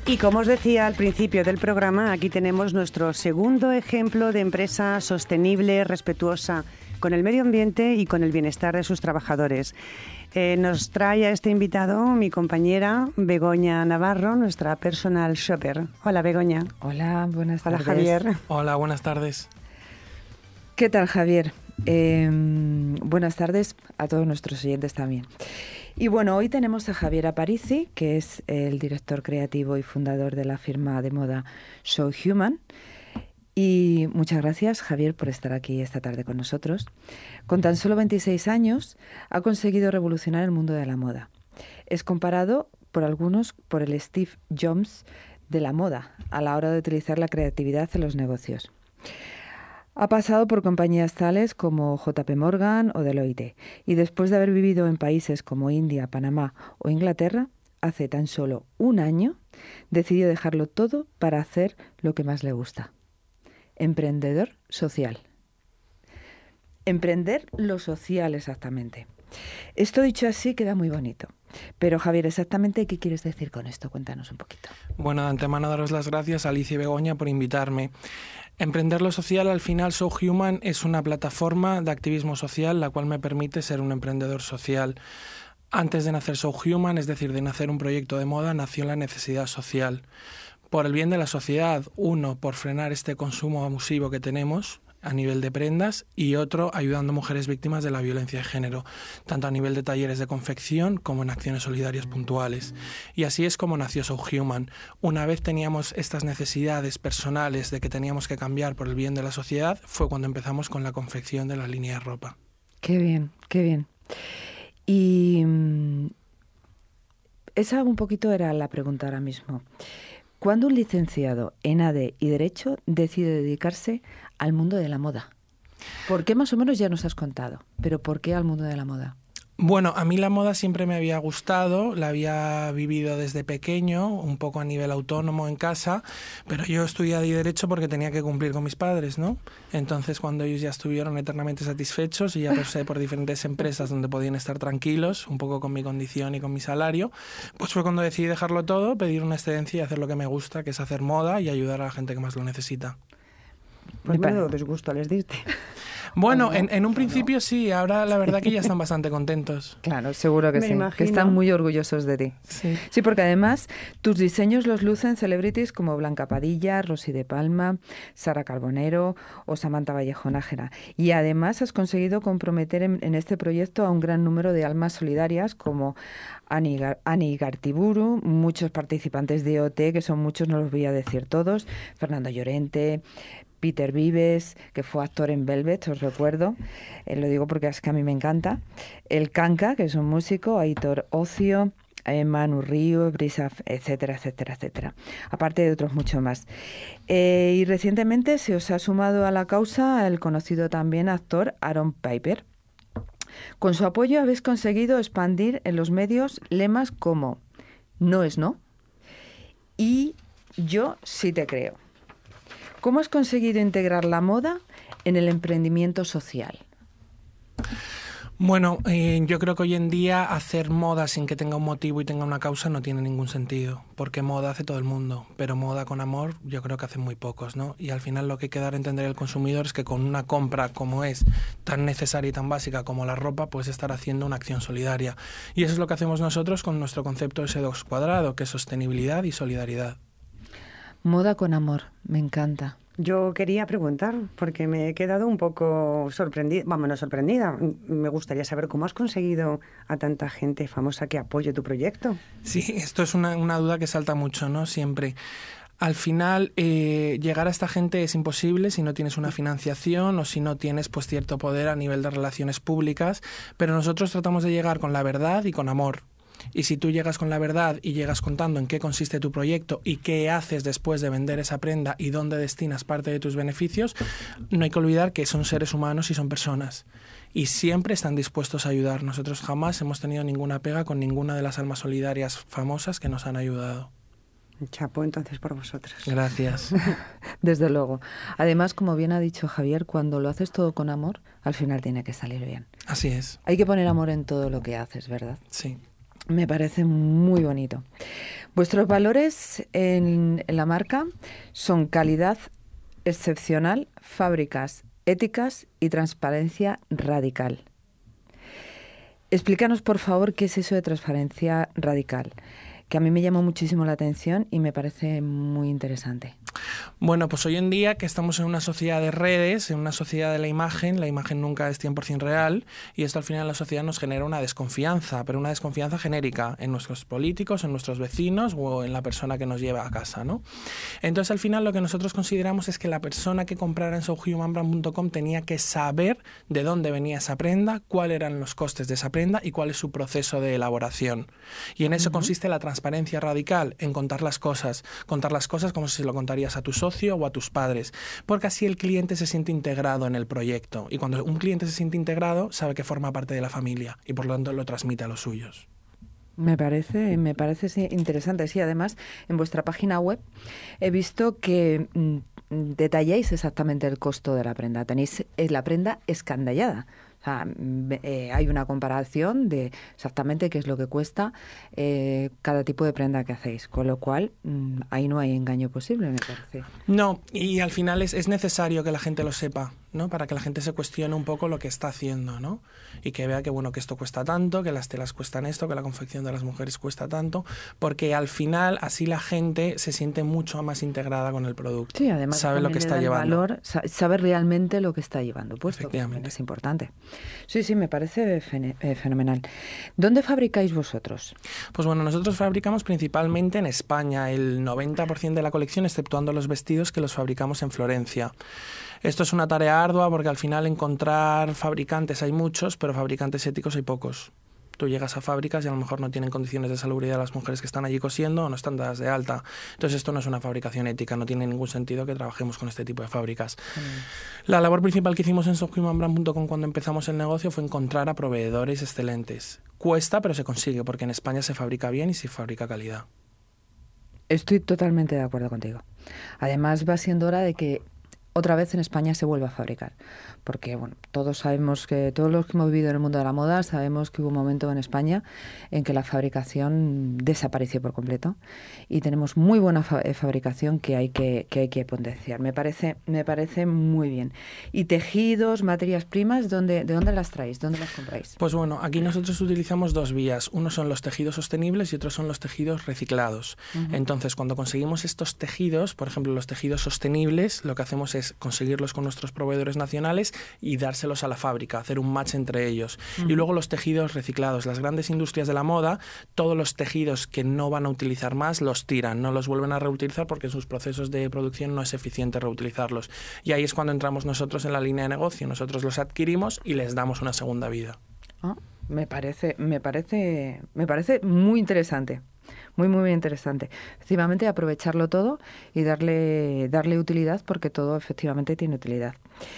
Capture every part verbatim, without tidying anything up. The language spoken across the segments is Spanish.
Y como os decía al principio del programa, aquí tenemos nuestro segundo ejemplo de empresa sostenible, respetuosa con el medio ambiente y con el bienestar de sus trabajadores. Eh, nos trae a este invitado mi compañera Begoña Navarro, nuestra personal shopper. Hola, Begoña. Hola, buenas Hola, tardes. Javier. Hola, buenas tardes. ¿Qué tal, Javier? Eh, buenas tardes a todos nuestros oyentes también. Y bueno, hoy tenemos a Javier Aparici, que es el director creativo y fundador de la firma de moda So Human. Y muchas gracias, Javier, por estar aquí esta tarde con nosotros. Con tan solo veintiséis años, ha conseguido revolucionar el mundo de la moda. Es comparado por algunos por el Steve Jobs de la moda a la hora de utilizar la creatividad en los negocios. Ha pasado por compañías tales como J P Morgan o Deloitte, y después de haber vivido en países como India, Panamá o Inglaterra, hace tan solo un año decidió dejarlo todo para hacer lo que más le gusta. Emprendedor social. Emprender lo social, exactamente. Esto dicho así queda muy bonito. Pero Javier, exactamente ¿qué quieres decir con esto? Cuéntanos un poquito. Bueno, de antemano daros las gracias a Alicia y Begoña por invitarme. Emprender lo social, al final, So Human es una plataforma de activismo social la cual me permite ser un emprendedor social. Antes de nacer So Human, es decir, de nacer un proyecto de moda, nació la necesidad social. Por el bien de la sociedad, uno, por frenar este consumo abusivo que tenemos a nivel de prendas, y otro, ayudando a mujeres víctimas de la violencia de género, tanto a nivel de talleres de confección como en acciones solidarias puntuales. Y así es como nació So Human. Una vez teníamos estas necesidades personales de que teníamos que cambiar por el bien de la sociedad, fue cuando empezamos con la confección de la línea de ropa. Qué bien, qué bien. Y mmm, esa un poquito era la pregunta ahora mismo. ¿Cuándo un licenciado en A D y Derecho decide dedicarse al mundo de la moda? ¿Por qué más o menos ya nos has contado? Pero ¿por qué al mundo de la moda? Bueno, a mí la moda siempre me había gustado, la había vivido desde pequeño, un poco a nivel autónomo en casa, pero yo estudié Derecho porque tenía que cumplir con mis padres, ¿no? Entonces, cuando ellos ya estuvieron eternamente satisfechos y ya pasé por diferentes empresas donde podían estar tranquilos, un poco con mi condición y con mi salario, pues fue cuando decidí dejarlo todo, pedir una excedencia y hacer lo que me gusta, que es hacer moda y ayudar a la gente que más lo necesita. Pues menudo desgusto les diste. Bueno, en, en un principio sí, ahora la verdad que ya están bastante contentos. Claro, seguro que Me sí, imagino. que están muy orgullosos de ti. Sí. Sí, porque además tus diseños los lucen celebrities como Blanca Padilla, Rosy de Palma, Sara Carbonero o Samantha Vallejo Nájera. Y además has conseguido comprometer en, en este proyecto a un gran número de almas solidarias como Ani, Gar- Ani Gartiburu, muchos participantes de O T, que son muchos, no los voy a decir todos, Fernando Llorente, Peter Vives, que fue actor en Velvet, os recuerdo, eh, lo digo porque es que a mí me encanta, el Kanka, que es un músico, Aitor Ocio, eh, Manu Río, Brisa, etcétera, etcétera, etcétera, aparte de otros mucho más. Eh, y recientemente se os ha sumado a la causa el conocido también actor Aaron Piper. Con su apoyo habéis conseguido expandir en los medios lemas como "no es no" y "yo sí te creo". ¿Cómo has conseguido integrar la moda en el emprendimiento social? Bueno, eh, yo creo que hoy en día hacer moda sin que tenga un motivo y tenga una causa no tiene ningún sentido, porque moda hace todo el mundo, pero moda con amor yo creo que hacen muy pocos, ¿no? Y al final lo que hay que dar a entender al consumidor es que con una compra como es tan necesaria y tan básica como la ropa, puedes estar haciendo una acción solidaria. Y eso es lo que hacemos nosotros con nuestro concepto ese dos cuadrado, que es sostenibilidad y solidaridad. Moda con amor, me encanta. Yo quería preguntar, porque me he quedado un poco sorprendida, vamos, no sorprendida. Me gustaría saber cómo has conseguido a tanta gente famosa que apoye tu proyecto. Sí, esto es una, una duda que salta mucho, ¿no? Siempre. Al final, eh, llegar a esta gente es imposible si no tienes una financiación o si no tienes pues cierto poder a nivel de relaciones públicas, pero nosotros tratamos de llegar con la verdad y con amor. Y si tú llegas con la verdad y llegas contando en qué consiste tu proyecto y qué haces después de vender esa prenda y dónde destinas parte de tus beneficios, no hay que olvidar que son seres humanos y son personas. Y siempre están dispuestos a ayudar. Nosotros jamás hemos tenido ninguna pega con ninguna de las almas solidarias famosas que nos han ayudado. Chapo, entonces, por vosotros. Gracias. Desde luego. Además, como bien ha dicho Javier, cuando lo haces todo con amor, al final tiene que salir bien. Así es. Hay que poner amor en todo lo que haces, ¿verdad? Sí. Me parece muy bonito. Vuestros valores en, en la marca son calidad excepcional, fábricas éticas y transparencia radical. Explícanos, por favor, qué es eso de transparencia radical, que a mí me llamó muchísimo la atención y me parece muy interesante. Bueno, pues hoy en día que estamos en una sociedad de redes, en una sociedad de la imagen, la imagen nunca es cien por ciento real y esto al final en la sociedad nos genera una desconfianza, pero una desconfianza genérica en nuestros políticos, en nuestros vecinos o en la persona que nos lleva a casa, ¿no? Entonces al final lo que nosotros consideramos es que la persona que comprara en so human brand punto com tenía que saber de dónde venía esa prenda, cuáles eran los costes de esa prenda y cuál es su proceso de elaboración. Y en eso uh-huh. consiste la transparencia radical, en contar las cosas, contar las cosas como si se lo contaría a tu socio o a tus padres, porque así el cliente se siente integrado en el proyecto y cuando un cliente se siente integrado sabe que forma parte de la familia y por lo tanto lo transmite a los suyos. Me parece, me parece interesante. Sí, además, en vuestra página web he visto que mm, detalláis exactamente el costo de la prenda. Tenéis la prenda escandallada. O sea, eh, hay una comparación de exactamente qué es lo que cuesta eh, cada tipo de prenda que hacéis, con lo cual mmm, ahí no hay engaño posible, me parece. No, y al final es, es necesario que la gente lo sepa, ¿no? Para que la gente se cuestione un poco lo que está haciendo, ¿no? Y que vea que bueno que esto cuesta tanto, que las telas cuestan esto, que la confección de las mujeres cuesta tanto, porque al final así la gente se siente mucho más integrada con el producto. Sí, además sabe lo que está llevando. Valor, sabe realmente lo que está llevando puesto. Efectivamente. Es importante. Sí, sí, me parece fenomenal. ¿Dónde fabricáis vosotros? Pues bueno, nosotros fabricamos principalmente en España, el noventa por ciento de la colección, exceptuando los vestidos que los fabricamos en Florencia. Esto es una tarea ardua porque al final encontrar fabricantes hay muchos, pero fabricantes éticos hay pocos. Tú llegas a fábricas y a lo mejor no tienen condiciones de salubridad las mujeres que están allí cosiendo o no están dadas de alta. Entonces esto no es una fabricación ética, no tiene ningún sentido que trabajemos con este tipo de fábricas. Mm. La labor principal que hicimos en so human brand punto com cuando empezamos el negocio fue encontrar a proveedores excelentes. Cuesta, pero se consigue porque en España se fabrica bien y se fabrica calidad. Estoy totalmente de acuerdo contigo. Además va siendo hora de que otra vez en España se vuelva a fabricar. Porque, bueno, todos sabemos que, todos los que hemos vivido en el mundo de la moda, sabemos que hubo un momento en España en que la fabricación desapareció por completo y tenemos muy buena fa- fabricación que hay que, que hay que potenciar. Me parece, me parece muy bien. ¿Y tejidos, materias primas, ¿dónde, de dónde las traéis? ¿Dónde las compráis? Pues bueno, aquí nosotros utilizamos dos vías. Uno son los tejidos sostenibles y otros son los tejidos reciclados. Uh-huh. Entonces, cuando conseguimos estos tejidos, por ejemplo, los tejidos sostenibles, lo que hacemos es conseguirlos con nuestros proveedores nacionales y dárselos a la fábrica, hacer un match entre ellos. Uh-huh. Y luego los tejidos reciclados. Las grandes industrias de la moda, todos los tejidos que no van a utilizar más los tiran, no los vuelven a reutilizar porque en sus procesos de producción no es eficiente reutilizarlos. Y ahí es cuando entramos nosotros en la línea de negocio. Nosotros los adquirimos y les damos una segunda vida. Ah, me parece, me parece, me parece muy interesante. Muy, muy, muy interesante. Efectivamente, aprovecharlo todo y darle, darle utilidad porque todo efectivamente tiene utilidad.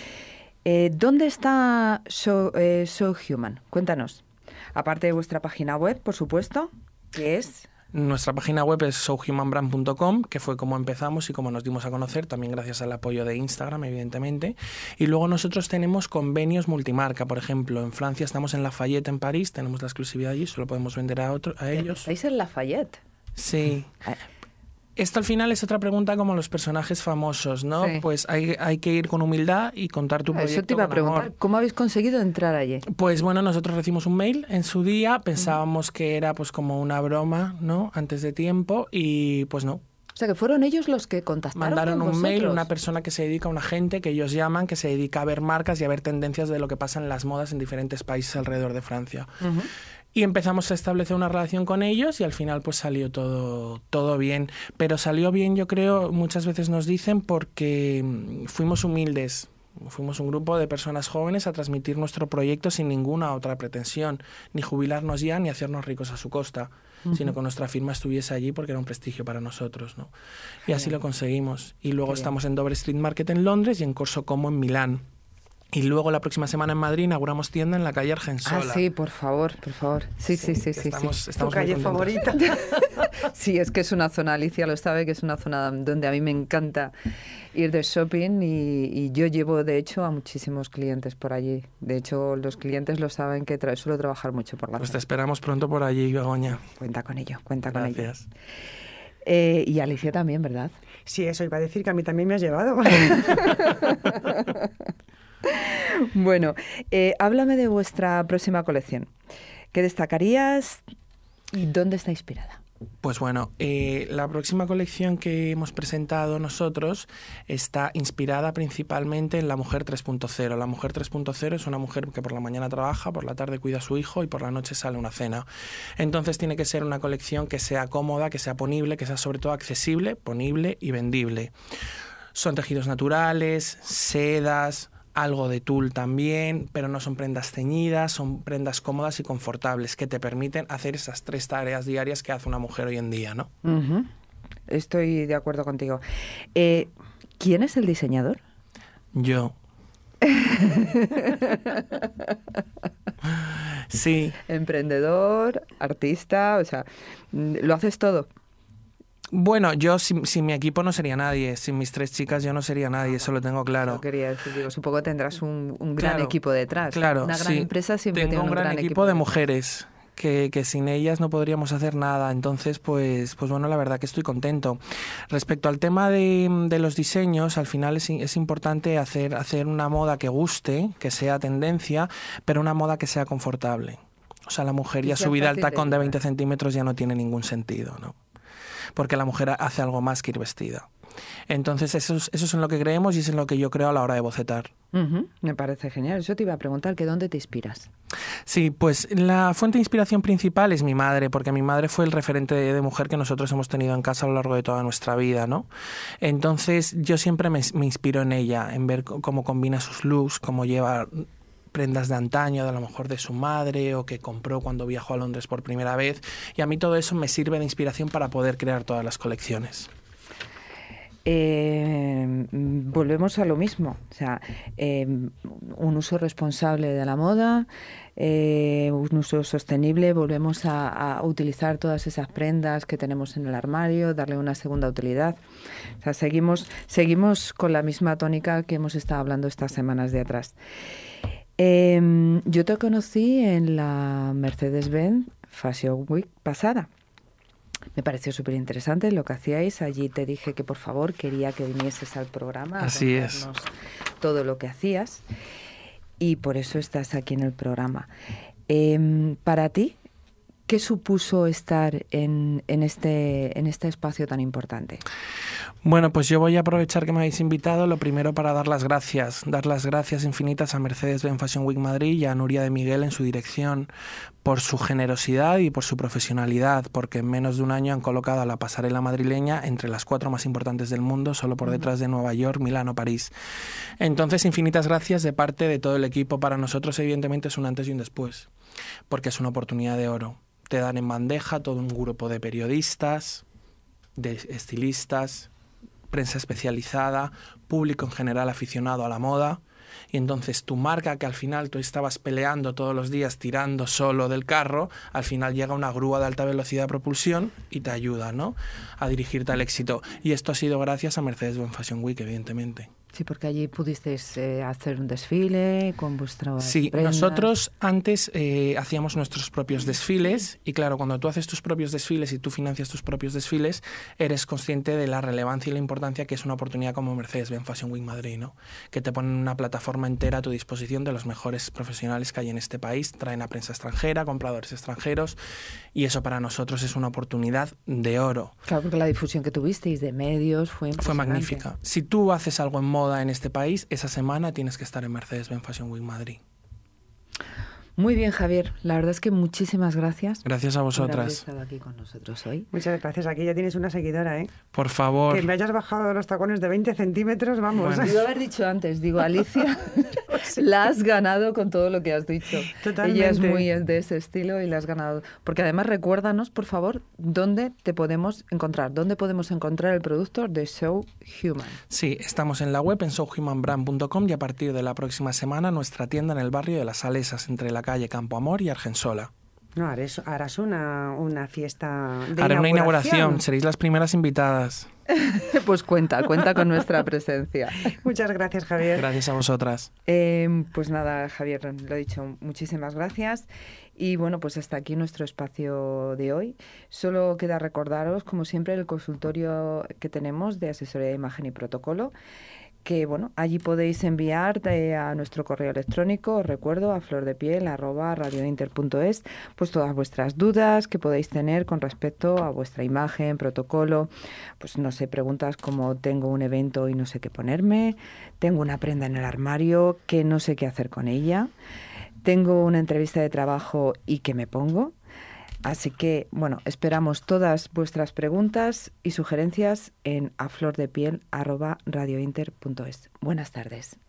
Eh, ¿Dónde está So, eh, So Human? Cuéntanos. Aparte de vuestra página web, por supuesto, que es... Nuestra página web es so human brand punto com, que fue como empezamos y como nos dimos a conocer, también gracias al apoyo de Instagram, evidentemente. Y luego nosotros tenemos convenios multimarca. Por ejemplo, en Francia estamos en Lafayette, en París, tenemos la exclusividad allí, solo podemos vender a, otro, a ellos. ¿Estáis en Lafayette? Sí. Esto al final es otra pregunta como los personajes famosos, ¿no? Sí. Pues hay, hay que ir con humildad y contar tu proyecto. Eso te iba a preguntar, amor. ¿Cómo habéis conseguido entrar allí? Pues bueno, nosotros recibimos un mail en su día, pensábamos uh-huh. que era pues como una broma, ¿no? Antes de tiempo y pues no. O sea, que fueron ellos los que contactaron Mandaron con un vosotros. mail, una persona que se dedica, un agente que ellos llaman, que se dedica a ver marcas y a ver tendencias de lo que pasa en las modas en diferentes países alrededor de Francia. Uh-huh. Y empezamos a establecer una relación con ellos y al final pues salió todo, todo bien. Pero salió bien, yo creo, muchas veces nos dicen, porque fuimos humildes. Fuimos un grupo de personas jóvenes a transmitir nuestro proyecto sin ninguna otra pretensión. Ni jubilarnos ya, ni hacernos ricos a su costa. Uh-huh. Sino que nuestra firma estuviese allí porque era un prestigio para nosotros, ¿no? Y así lo conseguimos. Y luego Qué estamos bien. En Dover Street Market en Londres y en Corso Como en Milán. Y luego la próxima semana en Madrid inauguramos tienda en la calle Argensola. Ah, sí, por favor, por favor. Sí, sí, sí, sí. sí, Estamos, sí. estamos ¿Tu calle favorita? Sí, es que es una zona, Alicia lo sabe, que es una zona donde a mí me encanta ir de shopping y, y yo llevo, de hecho, a muchísimos clientes por allí. De hecho, los clientes lo saben que tra- suelo trabajar mucho por la Pues te zona. esperamos pronto por allí, Begoña. Cuenta con ello, cuenta con ello. Gracias. Eh, y Alicia también, ¿verdad? Sí, eso iba a decir, que a mí también me has llevado. Bueno, eh, háblame de vuestra próxima colección. ¿Qué destacarías y dónde está inspirada? Pues bueno, eh, la próxima colección que hemos presentado nosotros está inspirada principalmente en la mujer tres punto cero. La mujer tres punto cero es una mujer que por la mañana trabaja, por la tarde cuida a su hijo y por la noche sale a una cena. Entonces tiene que ser una colección que sea cómoda, que sea ponible, que sea sobre todo accesible, ponible y vendible. Son tejidos naturales, sedas, algo de tul también, pero no son prendas ceñidas, son prendas cómodas y confortables que te permiten hacer esas tres tareas diarias que hace una mujer hoy en día, ¿no? Uh-huh. Estoy de acuerdo contigo. Eh, ¿Quién es el diseñador? Yo. Sí. Emprendedor, artista, o sea, ¿lo haces todo? Bueno, yo sin, sin mi equipo no sería nadie, sin mis tres chicas yo no sería nadie, eso lo tengo claro. Yo quería decir, digo, supongo que tendrás un, un gran Claro, equipo detrás. Claro, Una gran sí. empresa siempre Tengo tiene un gran, equipo de mujeres que, que sin ellas no podríamos hacer nada, entonces pues, pues bueno, la verdad que estoy contento. Respecto al tema de, de los diseños, al final es, es importante hacer, hacer una moda que guste, que sea tendencia, pero una moda que sea confortable. O sea, la mujer Y ya sea subida al fácil de tacón de llevar. veinte centímetros ya no tiene ningún sentido, ¿no? Porque la mujer hace algo más que ir vestida. Entonces eso es, eso es en lo que creemos y es en lo que yo creo a la hora de bocetar. Uh-huh. Me parece genial. Eso te iba a preguntar, que ¿dónde te inspiras? Sí, pues la fuente de inspiración principal es mi madre, porque mi madre fue el referente de, de mujer que nosotros hemos tenido en casa a lo largo de toda nuestra vida, ¿no? Entonces yo siempre me, me inspiro en ella, en ver c- cómo combina sus looks, cómo lleva prendas de antaño, de a lo mejor de su madre o que compró cuando viajó a Londres por primera vez, y a mí todo eso me sirve de inspiración para poder crear todas las colecciones. Eh, volvemos a lo mismo, o sea, eh, un uso responsable de la moda, eh, un uso sostenible, volvemos a, a utilizar todas esas prendas que tenemos en el armario, darle una segunda utilidad. O sea, seguimos, seguimos con la misma tónica que hemos estado hablando estas semanas de atrás. Eh, yo te conocí en la Mercedes-Benz Fashion Week pasada. Me pareció súper interesante lo que hacíais. Allí te dije que por favor quería que vinieses al programa a Así es. contarnos todo lo que hacías. Y por eso estás aquí en el programa. Eh, para ti, ¿qué supuso estar en, en, este, en este espacio tan importante? Bueno, pues yo voy a aprovechar que me habéis invitado, lo primero para dar las gracias, dar las gracias infinitas a Mercedes-Benz Fashion Week Madrid y a Nuria de Miguel en su dirección por su generosidad y por su profesionalidad, porque en menos de un año han colocado a la pasarela madrileña entre las cuatro más importantes del mundo, solo por detrás de Nueva York, Milán o París. Entonces, infinitas gracias de parte de todo el equipo. Para nosotros, evidentemente, es un antes y un después, porque es una oportunidad de oro. Te dan en bandeja todo un grupo de periodistas, de estilistas, prensa especializada, público en general aficionado a la moda, y entonces tu marca, que al final tú estabas peleando todos los días tirando solo del carro, al final llega una grúa de alta velocidad de propulsión y te ayuda, ¿no?, a dirigirte al éxito. Y esto ha sido gracias a Mercedes-Benz Fashion Week, evidentemente. Sí, porque allí pudisteis eh, hacer un desfile con vuestras Sí, prendas. nosotros antes eh, hacíamos nuestros propios desfiles y claro, cuando tú haces tus propios desfiles y tú financias tus propios desfiles, eres consciente de la relevancia y la importancia que es una oportunidad como Mercedes-Benz Fashion Week Madrid, ¿no? Que te ponen una plataforma entera a tu disposición de los mejores profesionales que hay en este país, traen a prensa extranjera, compradores extranjeros, y eso para nosotros es una oportunidad de oro. Claro, porque la difusión que tuvisteis de medios fue Fue impresionante. magnífica. Si tú haces algo en moda en este país, esa semana tienes que estar en Mercedes-Benz Fashion Week Madrid. Muy bien, Javier. La verdad es que muchísimas gracias. Gracias a Por haber vosotras. estado aquí con nosotros hoy. Muchas gracias. Aquí ya tienes una seguidora, ¿eh? Por favor. Que me hayas bajado los tacones de veinte centímetros, vamos. Bueno. Iba a haber dicho antes, digo, Alicia, La has ganado con todo lo que has dicho. Totalmente. Ella es muy de ese estilo y la has ganado. Porque además recuérdanos, por favor, dónde te podemos encontrar, dónde podemos encontrar el producto de So Human. Sí, estamos en la web en so human brand punto com y a partir de la próxima semana nuestra tienda en el barrio de Las Salesas, entre la calle Campo Amor y Argensola. No, harás, harás una, una fiesta de Haré una inauguración. inauguración, seréis las primeras invitadas. Pues cuenta, cuenta con nuestra presencia. Muchas gracias, Javier. Gracias a vosotras. Eh, pues nada, Javier, lo he dicho, muchísimas gracias. Y bueno, pues hasta aquí nuestro espacio de hoy. Solo queda recordaros, como siempre, el consultorio que tenemos de asesoría de imagen y protocolo, que bueno, allí podéis enviar de, a nuestro correo electrónico, os recuerdo, a flordepiel arroba radiointer punto es, pues todas vuestras dudas que podéis tener con respecto a vuestra imagen, protocolo, pues no sé, preguntas como tengo un evento y no sé qué ponerme, tengo una prenda en el armario que no sé qué hacer con ella, tengo una entrevista de trabajo y qué me pongo. Así que, bueno, esperamos todas vuestras preguntas y sugerencias en a flordepiel arroba radiointer punto es. Buenas tardes.